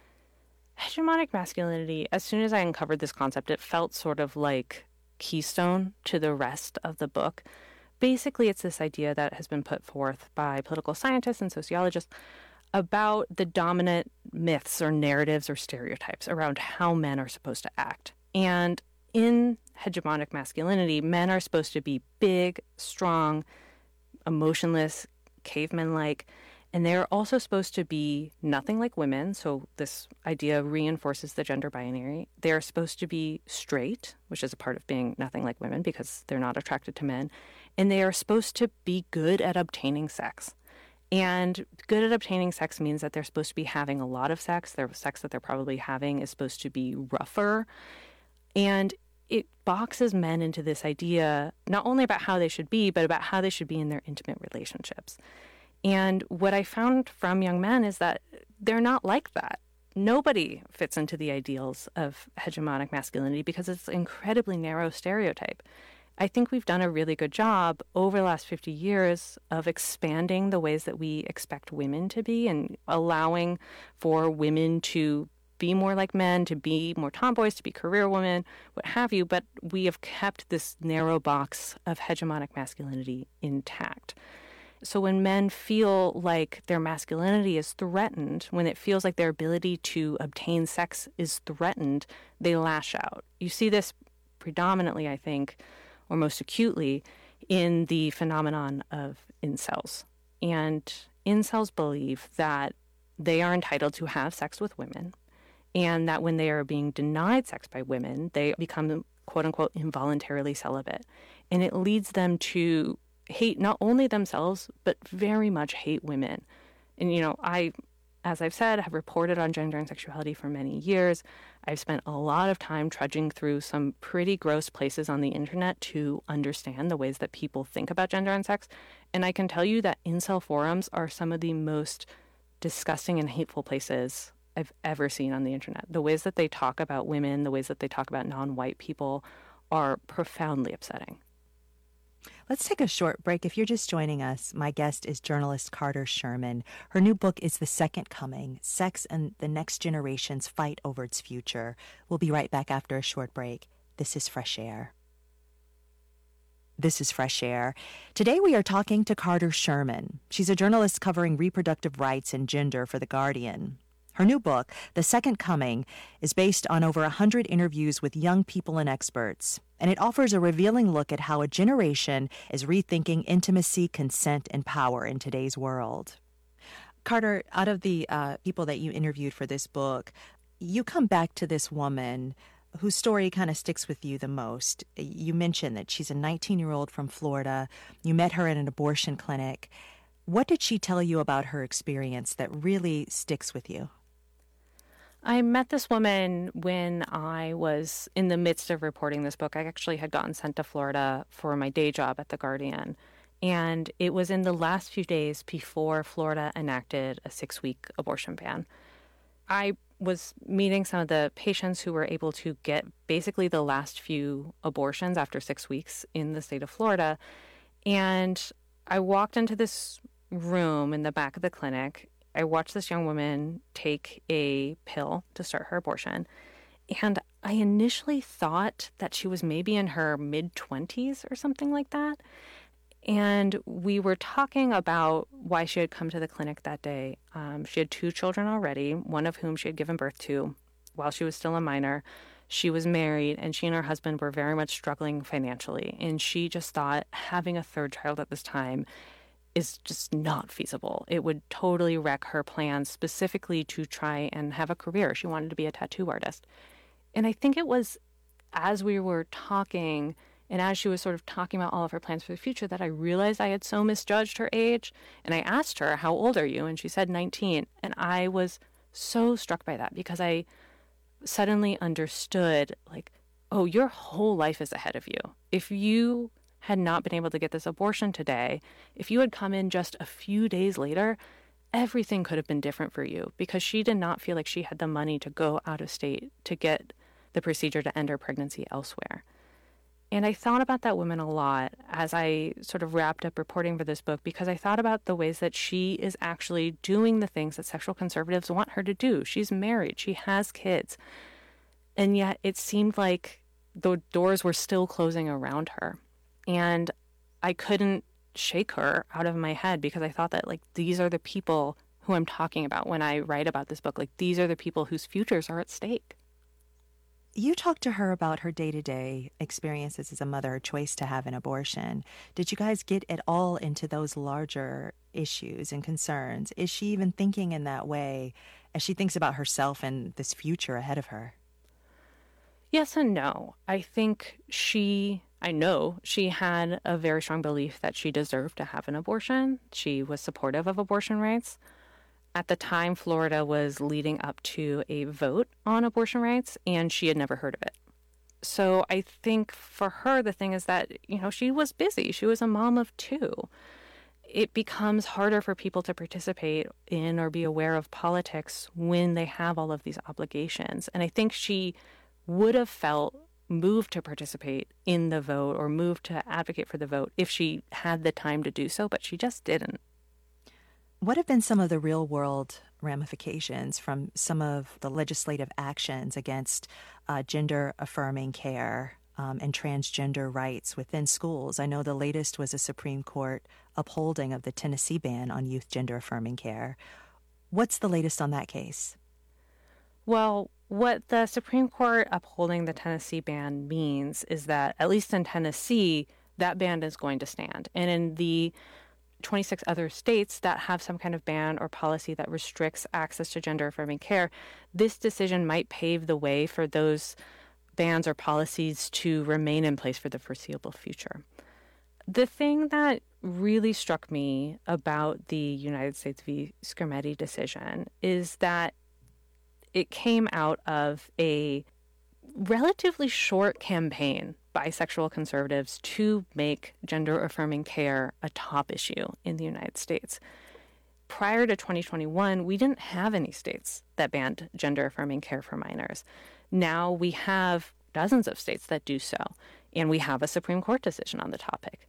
Hegemonic masculinity, as soon as I uncovered this concept, it felt sort of like keystone to the rest of the book. Basically, it's this idea that has been put forth by political scientists and sociologists about the dominant myths or narratives or stereotypes around how men are supposed to act. And in hegemonic masculinity, men are supposed to be big, strong, emotionless, cavemen-like, and they're also supposed to be nothing like women. So this idea reinforces the gender binary. They're supposed to be straight, which is a part of being nothing like women because they're not attracted to men. And they are supposed to be good at obtaining sex. And good at obtaining sex means that they're supposed to be having a lot of sex. Their sex that they're probably having is supposed to be rougher. And it boxes men into this idea, not only about how they should be, but about how they should be in their intimate relationships. And what I found from young men is that they're not like that. Nobody fits into the ideals of hegemonic masculinity because it's an incredibly narrow stereotype. I think we've done a really good job over the last 50 years of expanding the ways that we expect women to be and allowing for women to be more like men, to be more tomboys, to be career women, what have you. But we have kept this narrow box of hegemonic masculinity intact. So when men feel like their masculinity is threatened, when it feels like their ability to obtain sex is threatened, they lash out. You see this predominantly, I think, or most acutely, in the phenomenon of incels. And incels believe that they are entitled to have sex with women, and that when they are being denied sex by women, they become, quote unquote, involuntarily celibate. And it leads them to hate not only themselves, but very much hate women. And, I, as I've said, have reported on gender and sexuality for many years. I've spent a lot of time trudging through some pretty gross places on the internet to understand the ways that people think about gender and sex. And I can tell you that incel forums are some of the most disgusting and hateful places I've ever seen on the internet. The ways that they talk about women, the ways that they talk about non-white people are profoundly upsetting. Let's take a short break. If you're just joining us, my guest is journalist Carter Sherman. Her new book is The Second Coming, Sex and the Next Generation's Fight Over Its Future. We'll be right back after a short break. This is Fresh Air. This is Fresh Air. Today we are talking to Carter Sherman. She's a journalist covering reproductive rights and gender for The Guardian. Her new book, The Second Coming, is based on over 100 interviews with young people and experts, and it offers a revealing look at how a generation is rethinking intimacy, consent, and power in today's world. Carter, out of the people that you interviewed for this book, you come back to this woman whose story kind of sticks with you the most. You mentioned that she's a 19-year-old from Florida. You met her at an abortion clinic. What did she tell you about her experience that really sticks with you? I met this woman when I was in the midst of reporting this book. I actually had gotten sent to Florida for my day job at The Guardian. And it was in the last few days before Florida enacted a 6-week abortion ban. I was meeting some of the patients who were able to get basically the last few abortions after 6 weeks in the state of Florida. And I walked into this room in the back of the clinic. I watched this young woman take a pill to start her abortion, and I initially thought that she was maybe in her mid-20s or something like that. And we were talking about why she had come to the clinic that day. She had 2 children already, one of whom she had given birth to while she was still a minor. She was married, and she and her husband were very much struggling financially. And she just thought having a 3rd child at this time is just not feasible. It would totally wreck her plans, specifically to try and have a career. She wanted to be a tattoo artist. And I think it was as we were talking and as she was sort of talking about all of her plans for the future that I realized I had so misjudged her age. And I asked her, "How old are you?" And she said 19. And I was so struck by that because I suddenly understood, like, oh, your whole life is ahead of you. If you had not been able to get this abortion today, if you had come in just a few days later, everything could have been different for you, because she did not feel like she had the money to go out of state to get the procedure to end her pregnancy elsewhere. And I thought about that woman a lot as I sort of wrapped up reporting for this book, because I thought about the ways that she is actually doing the things that sexual conservatives want her to do. She's married, she has kids, and yet it seemed like the doors were still closing around her. And I couldn't shake her out of my head, because I thought that, like, these are the people who I'm talking about when I write about this book. Like, these are the people whose futures are at stake. You talked to her about her day-to-day experiences as a mother, her choice to have an abortion. Did you guys get at all into those larger issues and concerns? Is she even thinking in that way as she thinks about herself and this future ahead of her? Yes and no. I know she had a very strong belief that she deserved to have an abortion. She was supportive of abortion rights. At the time, Florida was leading up to a vote on abortion rights, and she had never heard of it. So I think for her, the thing is that, she was busy. She was a mom of two. It becomes harder for people to participate in or be aware of politics when they have all of these obligations. And I think she would have felt moved to participate in the vote or moved to advocate for the vote if she had the time to do so, but she just didn't. What have been some of the real-world ramifications from some of the legislative actions against gender-affirming care and transgender rights within schools? I know the latest was a Supreme Court upholding of the Tennessee ban on youth gender-affirming care. What's the latest on that case? Well, what the Supreme Court upholding the Tennessee ban means is that, at least in Tennessee, that ban is going to stand. And in the 26 other states that have some kind of ban or policy that restricts access to gender-affirming care, this decision might pave the way for those bans or policies to remain in place for the foreseeable future. The thing that really struck me about the United States v. Skrmetti decision is that it came out of a relatively short campaign by sexual conservatives to make gender-affirming care a top issue in the United States. Prior to 2021, we didn't have any states that banned gender-affirming care for minors. Now we have dozens of states that do so, and we have a Supreme Court decision on the topic.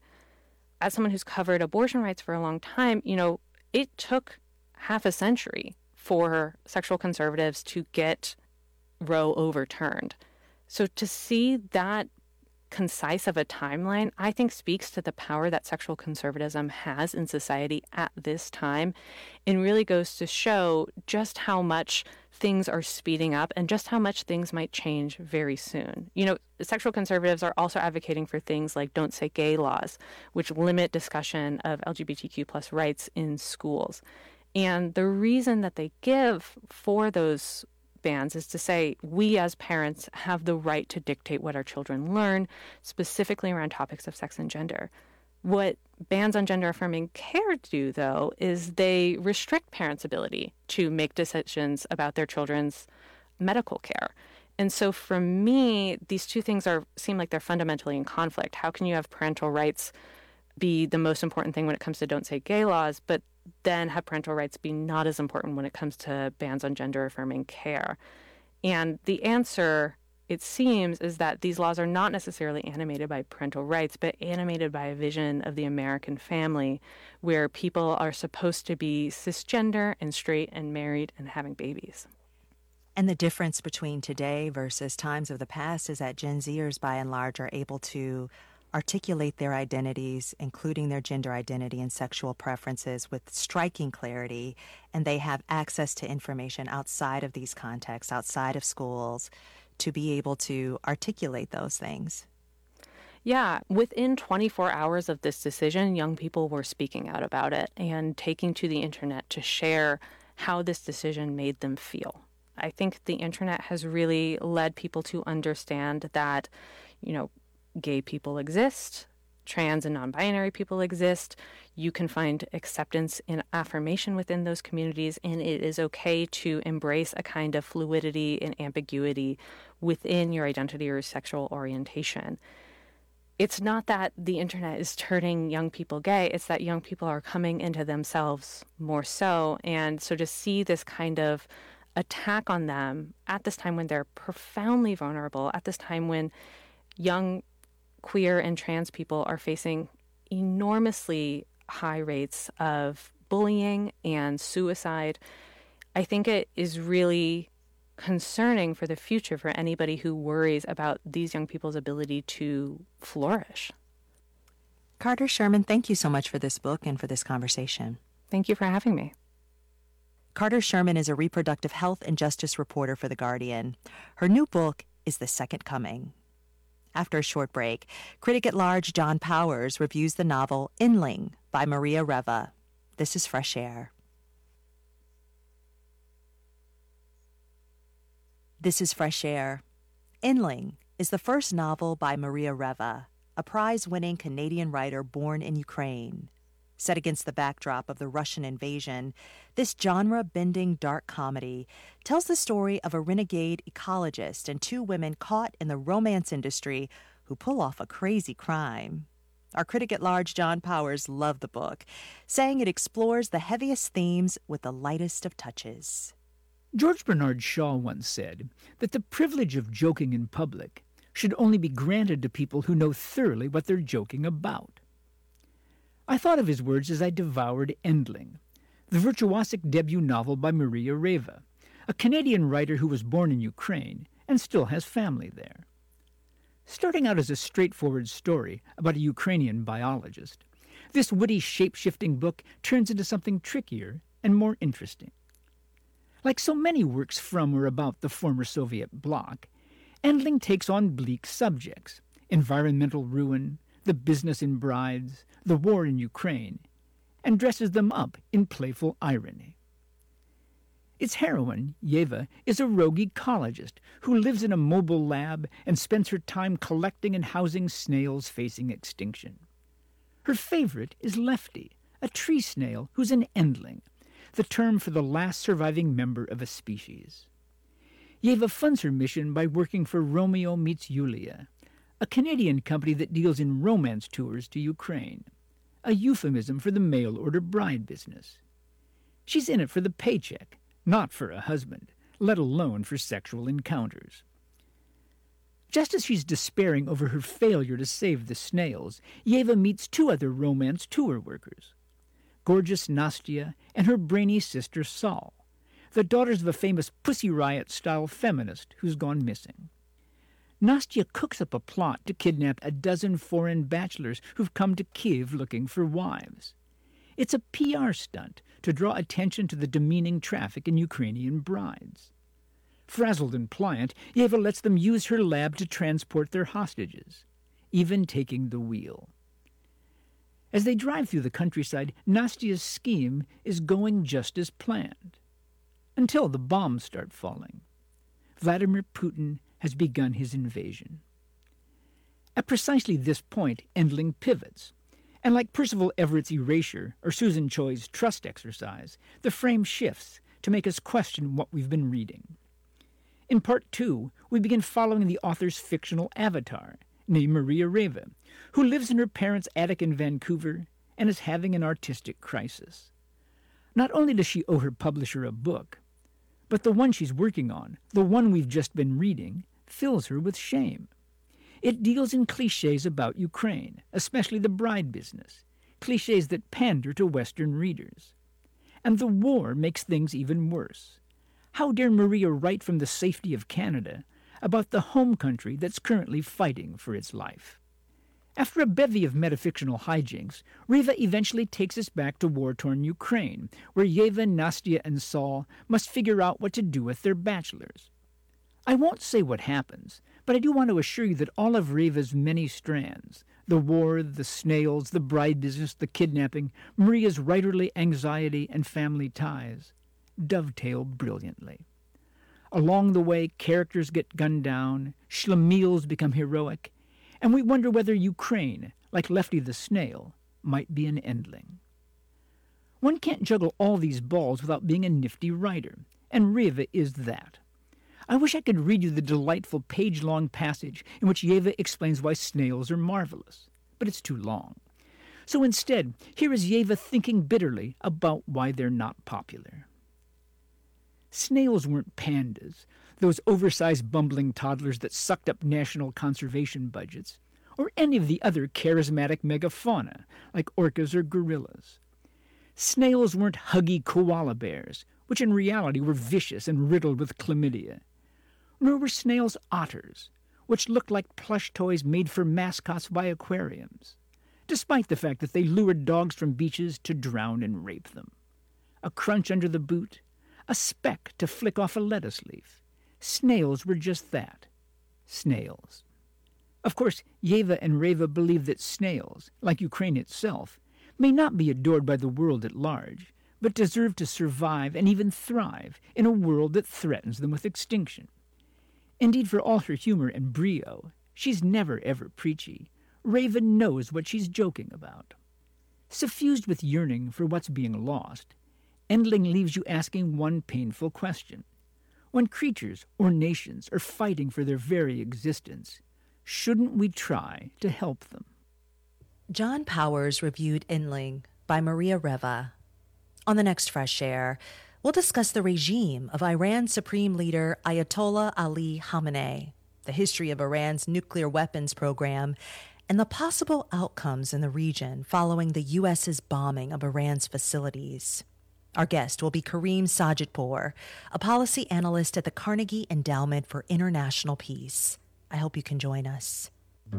As someone who's covered abortion rights for a long time, it took half a century for sexual conservatives to get Roe overturned. So to see that concise of a timeline, I think speaks to the power that sexual conservatism has in society at this time, and really goes to show just how much things are speeding up and just how much things might change very soon. Sexual conservatives are also advocating for things like Don't Say Gay laws, which limit discussion of LGBTQ plus rights in schools. And the reason that they give for those bans is to say we as parents have the right to dictate what our children learn, specifically around topics of sex and gender. What bans on gender-affirming care do, though, is they restrict parents' ability to make decisions about their children's medical care. And so for me, these two things seem like they're fundamentally in conflict. How can you have parental rights be the most important thing when it comes to Don't Say Gay laws, but then have parental rights be not as important when it comes to bans on gender-affirming care? And the answer, it seems, is that these laws are not necessarily animated by parental rights, but animated by a vision of the American family where people are supposed to be cisgender and straight and married and having babies. And the difference between today versus times of the past is that Gen Zers, by and large, are able to articulate their identities, including their gender identity and sexual preferences, with striking clarity, and they have access to information outside of these contexts, outside of schools, to be able to articulate those things. Yeah, within 24 hours of this decision, young people were speaking out about it and taking to the internet to share how this decision made them feel. I think the internet has really led people to understand that, gay people exist, trans and non-binary people exist. You can find acceptance and affirmation within those communities, and it is okay to embrace a kind of fluidity and ambiguity within your identity or sexual orientation. It's not that the internet is turning young people gay, it's that young people are coming into themselves more so. And so to see this kind of attack on them at this time when they're profoundly vulnerable, at this time when young queer and trans people are facing enormously high rates of bullying and suicide, I think it is really concerning for the future for anybody who worries about these young people's ability to flourish. Carter Sherman, thank you so much for this book and for this conversation. Thank you for having me. Carter Sherman is a reproductive health and justice reporter for The Guardian. Her new book is The Second Coming. After a short break, critic at large John Powers reviews the novel Inling by Maria Reva. This is Fresh Air. This is Fresh Air. Inling is the first novel by Maria Reva, a prize-winning Canadian writer born in Ukraine. Set against the backdrop of the Russian invasion, this genre-bending dark comedy tells the story of a renegade ecologist and two women caught in the romance industry who pull off a crazy crime. Our critic at large, John Powers, loved the book, saying it explores the heaviest themes with the lightest of touches. George Bernard Shaw once said that the privilege of joking in public should only be granted to people who know thoroughly what they're joking about. I thought of his words as I devoured Endling, the virtuosic debut novel by Maria Reva, a Canadian writer who was born in Ukraine and still has family there. Starting out as a straightforward story about a Ukrainian biologist, this witty, shape-shifting book turns into something trickier and more interesting. Like so many works from or about the former Soviet bloc, Endling takes on bleak subjects: environmental ruin, the business in brides, the war in Ukraine, and dresses them up in playful irony. Its heroine, Yeva, is a rogue ecologist who lives in a mobile lab and spends her time collecting and housing snails facing extinction. Her favorite is Lefty, a tree snail who's an endling, the term for the last surviving member of a species. Yeva funds her mission by working for Romeo Meets Yulia, a Canadian company that deals in romance tours to Ukraine, a euphemism for the mail-order bride business. She's in it for the paycheck, not for a husband, let alone for sexual encounters. Just as she's despairing over her failure to save the snails, Yeva meets two other romance tour workers, gorgeous Nastya and her brainy sister Sol, the daughters of a famous Pussy Riot-style feminist who's gone missing. Nastya cooks up a plot to kidnap a dozen foreign bachelors who've come to Kiev looking for wives. It's a PR stunt to draw attention to the demeaning traffic in Ukrainian brides. Frazzled and pliant, Yeva lets them use her lab to transport their hostages, even taking the wheel. As they drive through the countryside, Nastya's scheme is going just as planned, until the bombs start falling. Vladimir Putin has begun his invasion. At precisely this point, Endling pivots, and like Percival Everett's erasure or Susan Choi's trust exercise, the frame shifts to make us question what we've been reading. In Part 2, we begin following the author's fictional avatar, named Maria Reva, who lives in her parents' attic in Vancouver and is having an artistic crisis. Not only does she owe her publisher a book, but the one she's working on, the one we've just been reading, fills her with shame. It deals in cliches about Ukraine, especially the bride business, cliches that pander to Western readers. And the war makes things even worse. How dare Maria write from the safety of Canada about the home country that's currently fighting for its life? After a bevy of metafictional hijinks, Reva eventually takes us back to war-torn Ukraine, where Yeva, Nastya, and Sol must figure out what to do with their bachelors. I won't say what happens, but I do want to assure you that all of Reva's many strands, the war, the snails, the bride business, the kidnapping, Maria's writerly anxiety and family ties, dovetail brilliantly. Along the way, characters get gunned down, schlemiels become heroic, and we wonder whether Ukraine, like Lefty the Snail, might be an endling. One can't juggle all these balls without being a nifty writer, and Reva is that. I wish I could read you the delightful page-long passage in which Yeva explains why snails are marvelous, but it's too long. So instead, here is Yeva thinking bitterly about why they're not popular. Snails weren't pandas, those oversized bumbling toddlers that sucked up national conservation budgets, or any of the other charismatic megafauna, like orcas or gorillas. Snails weren't huggy koala bears, which in reality were vicious and riddled with chlamydia. Nor were snails otters, which looked like plush toys made for mascots by aquariums, despite the fact that they lured dogs from beaches to drown and rape them. A crunch under the boot, a speck to flick off a lettuce leaf. Snails were just that, snails. Of course, Yeva and Reva believe that snails, like Ukraine itself, may not be adored by the world at large, but deserve to survive and even thrive in a world that threatens them with extinction. Indeed, for all her humor and brio, she's never ever preachy. Reva knows what she's joking about. Suffused with yearning for what's being lost, Endling leaves you asking one painful question. When creatures or nations are fighting for their very existence, shouldn't we try to help them? John Powers reviewed Endling by Maria Reva. On the next Fresh Air, we'll discuss the regime of Iran's Supreme Leader Ayatollah Ali Khamenei, the history of Iran's nuclear weapons program, and the possible outcomes in the region following the U.S.'s bombing of Iran's facilities. Our guest will be Kareem Sajidpour, a policy analyst at the Carnegie Endowment for International Peace. I hope you can join us.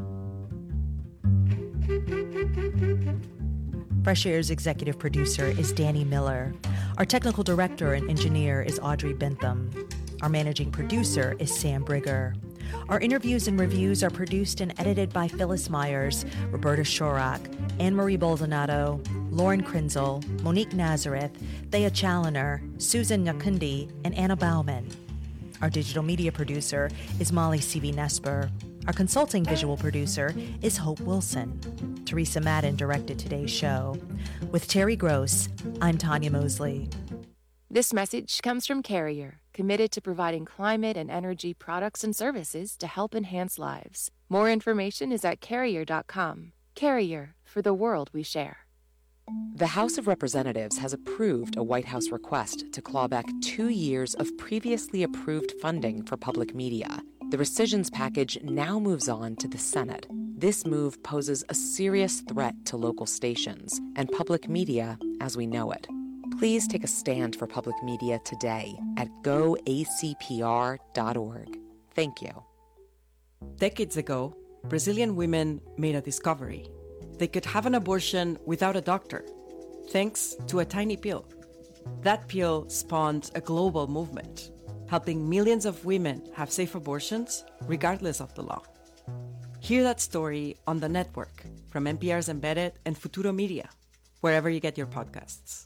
Fresh Air's executive producer is Danny Miller. Our technical director and engineer is Audrey Bentham. Our managing producer is Sam Brigger. Our interviews and reviews are produced and edited by Phyllis Myers, Roberta Shorak, Anne-Marie Baldonado, Lauren Krenzel, Monique Nazareth, Thea Challoner, Susan Nyakundi, and Anna Bauman. Our digital media producer is Molly C.V. Nesper. Our consulting visual producer is Hope Wilson. Teresa Madden directed today's show. With Terry Gross, I'm Tanya Mosley. This message comes from Carrier, committed to providing climate and energy products and services to help enhance lives. More information is at carrier.com. Carrier, for the world we share. The House of Representatives has approved a White House request to claw back 2 years of previously approved funding for public media. The rescissions package now moves on to the Senate. This move poses a serious threat to local stations and public media as we know it. Please take a stand for public media today at goacpr.org. Thank you. Decades ago, Brazilian women made a discovery. They could have an abortion without a doctor, thanks to a tiny pill. That pill spawned a global movement, helping millions of women have safe abortions regardless of the law. Hear that story on The Network from NPR's Embedded and Futuro Media, wherever you get your podcasts.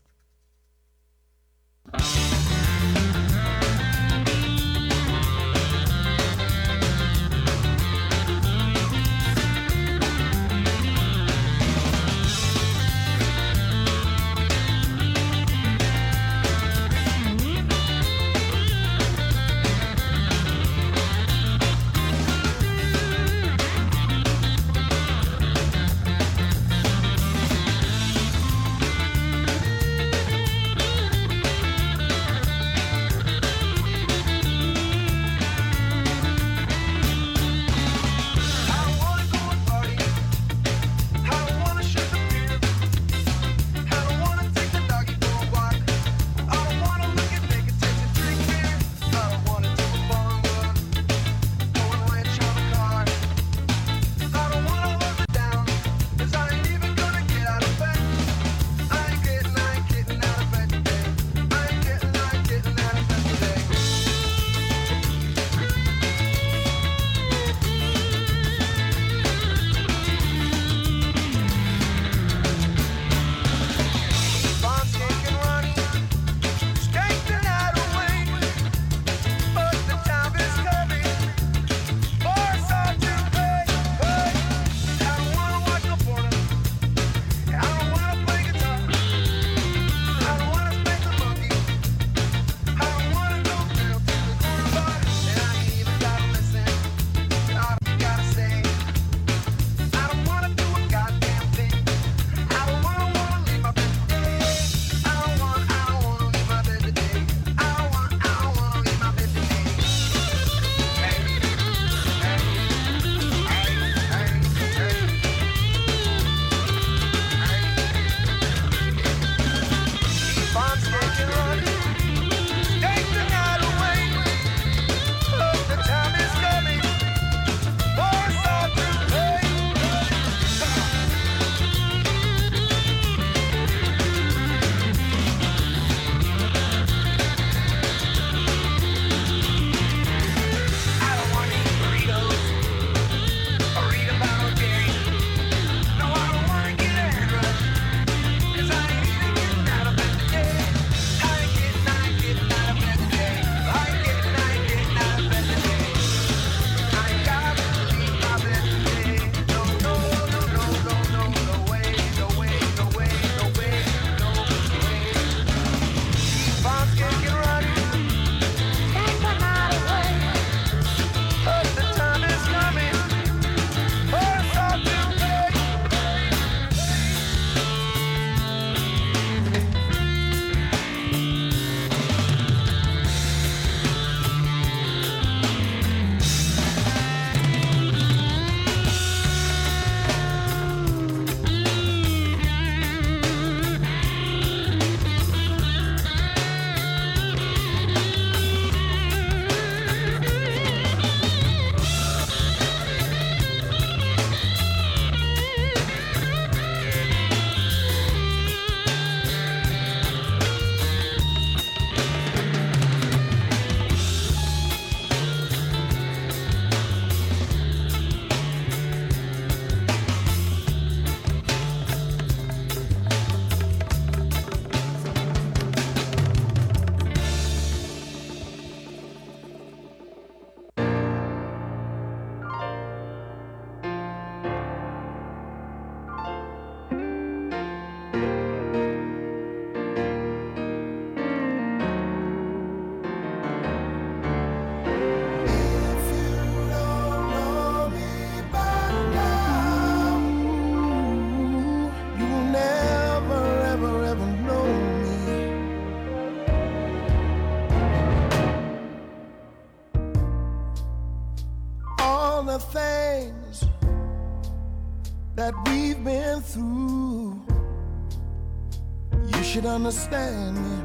things that we've been through. You should understand me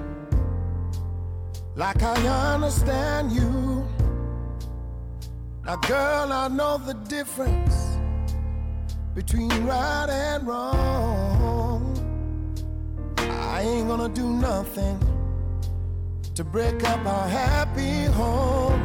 like I understand you. Now, girl, I know the difference between right and wrong. I ain't gonna do nothing to break up our happy home.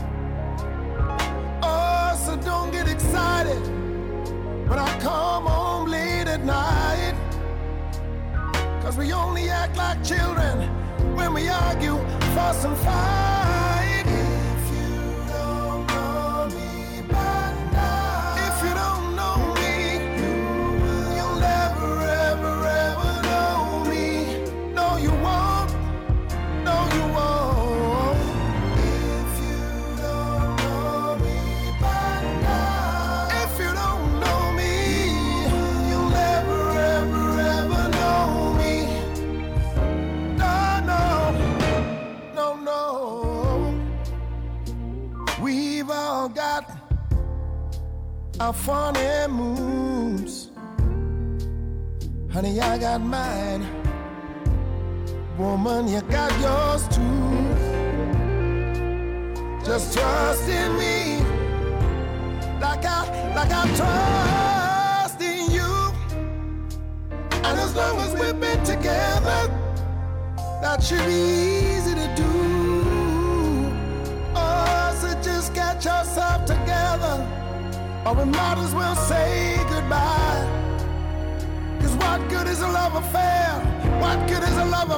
Oh, so don't get excited when I come home late at night, 'cause we only act like children when we argue, fuss and fight. If you don't know me by now, if you don't know me, you'll never, ever, ever know me. No, you won't. No, you won't. If you don't know me by now, if you don't know me, you'll never, ever, ever know me. No, no, no, no. We've all got our funny moves. Honey, I got mine. Woman, you got yours too. Just trust in me, like I trust in you. And as long as we've been together, that should be easy to do. Oh, so just get yourself together, or we might as well say goodbye. 'Cause what good is a love affair? What good is a love